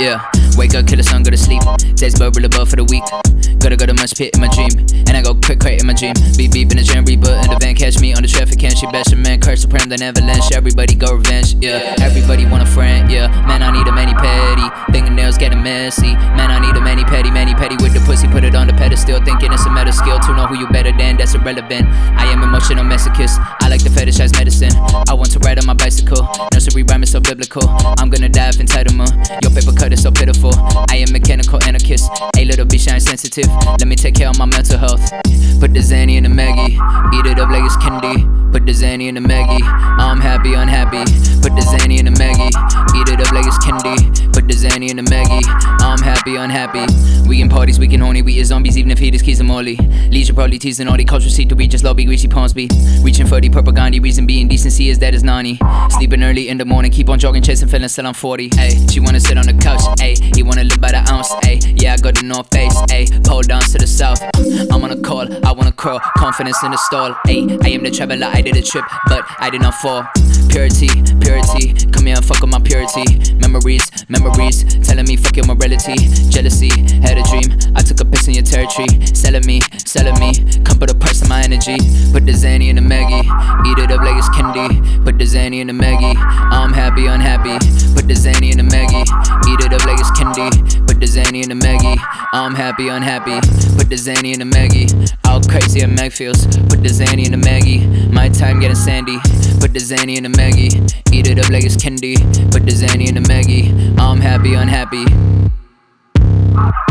Yeah, wake up, kill the sun, go to sleep. Taste bud, real above for the week. Gotta go to munch pit in my dream, and I go quick in my dream. Beep beep in the jam, reboot in the van. Catch me on the traffic can. She bash a man, curse supreme, then avalanche. Everybody go revenge, yeah. Everybody want a friend, yeah. Man, I need a mani petty. Fingernails getting messy. Man, I need a mani petty with the pussy. Put it on the pedestal, thinking it's a meta skill. To know who you better than, that's irrelevant. I am emotional masochist. I like to fetishize medicine. I want to ride on my bicycle. Nursery rhyme is so biblical. I'm gonna die of entitlement. Your paper cut is so pitiful. I am mechanical anarchist. A little bitch, I ain't sensitive. Let me take care of my mental health. Put the Zanny in the Maggie. Eat it up like it's candy. Put the Zanny in the Maggie. I'm happy, unhappy. Put the Zanny in the Maggie. Eat it up like it's candy. Put the Zanny in the Maggie. I'm happy, unhappy. We in parties, we can horny. We is zombies, even if he just keys and molly. Leisure probably teasing all the culture seat to we just lobby, greasy palms be. Reaching for the propaganda, reason being decency is that is nani. Sleeping early in the morning, keep on jogging, chasing feelings till I'm 40. Ayy, she wanna sit on the couch, ayy. He wanna live by the ounce, ayy. Yeah, I got the North Face, ayy. Pole down to the south. I'm on a call, I wanna crawl. Confidence in the stall, ayy. I am the traveler, I did a trip, but I did not fall. Purity, purity, come here and fuck with my purity. Memories, memories, telling me fuck your morality. Jealousy, had a dream, I took a piss in your territory. Selling me, come put a price on my energy. Put the Zanny in the Maggie, eat it up like it's candy. Put the Zanny in the Maggie, I'm happy, unhappy. Put the Zanny in the Maggie, eat it up like it's candy. Put the Zanny in the Maggie, I'm happy, unhappy. Put the Zanny in the Maggie, all crazy at Magfields. Put the Zanny in the Maggie, my time getting sandy. Put the Zanny in the Maggie, eat it up like it's candy. Put the Zanny in the Maggie, I'm happy, unhappy.